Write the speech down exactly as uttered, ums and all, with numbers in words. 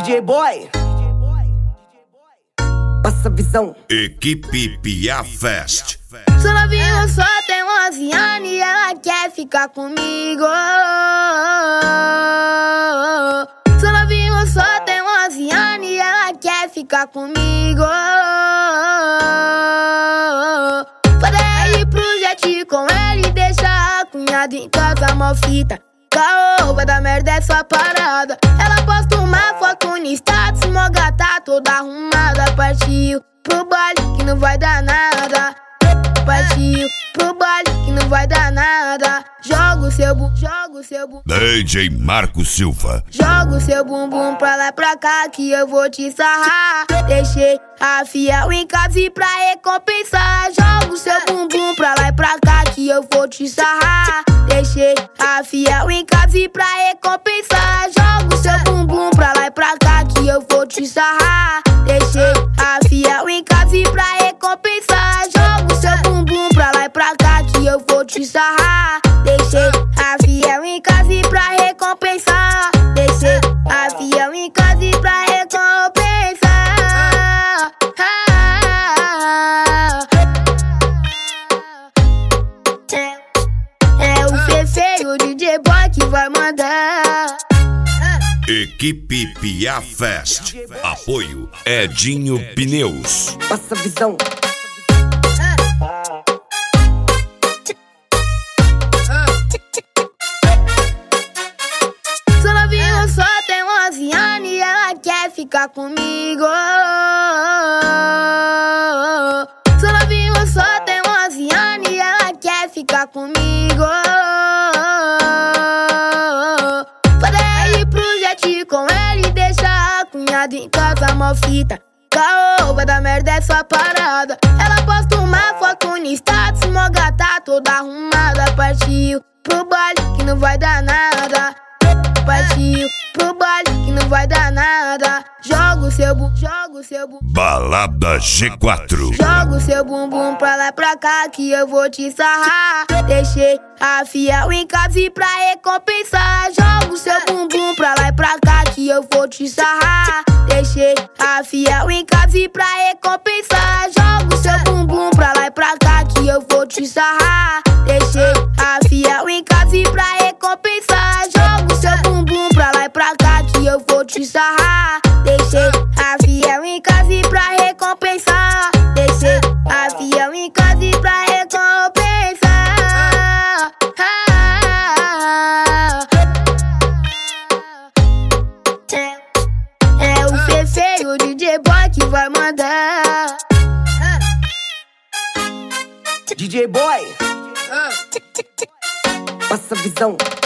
J Boy, passa a visão. Equipe Piafest. Seu novinho só tem onze anos e ela quer ficar comigo. Seu novinho só tem onze anos e ela quer ficar comigo. Falei pro jet com ele, deixa a cunhada em casa mó fita. Caô, vai dar merda essa parada. Ela posta uma foto no status, mó gata toda arrumada. Partiu pro baile que não vai dar nada. Partiu pro baile que não vai dar nada. Joga o seu bum, joga o seu bum. D J Marco Silva. Joga o seu bumbum pra lá e pra cá que eu vou te sarrar. Deixei a fiel em casa e pra recompensar. Joga o seu bumbum pra lá e pra cá que eu vou te sarrar. Deixei a fiel em casa e pra recompensar. Joga o seu bumbum pra lá e pra cá que eu vou te sarrar. Deixei a fiel em casa e pra recompensar. Joga o seu bumbum pra lá e pra cá que eu vou te sarrar. Deixei a fiel em casa e pra recompensar. Deixei a fiel em casa e pra recompensar. É, é o Fefe, D J Boy que vai mandar. Equipe Piafest. Apoio Edinho Pneus. Passa a visão. Seu novinho só tem onze anos e ela quer ficar comigo. Seu novinho só tem onze anos e ela quer ficar comigo. Falei pro jet com ele, deixa a cunhada em casa mó fita. Caô, vai dar merda essa parada. Ela posta uma foto no status, mó gata toda arrumada. Partiu pro baile que não vai dar nada. Partiu pro baile que não vai dar nada. Joga o seu bum, joga o seu bum. Balada G quatro. Joga o seu bumbum pra lá e pra cá que eu vou te sarrar. Deixei a fiel em casa e pra recompensar. Joga o seu bumbum pra lá e pra cá que eu vou te sarrar. Deixei a fiel em casa e pra recompensar. Joga o seu bumbum pra lá e pra cá que eu vou te sarrar. Deixei a fiel em casa e pra recompensar. Joga o seu bumbum pra lá e pra cá que eu vou te sarrar. Deixei a fiel em casa e pra recompensar. Deixei a fiel em casa e pra recompensar. É, é o Fefe, o D J Boy que vai mandar. D J Boy, passa a visão.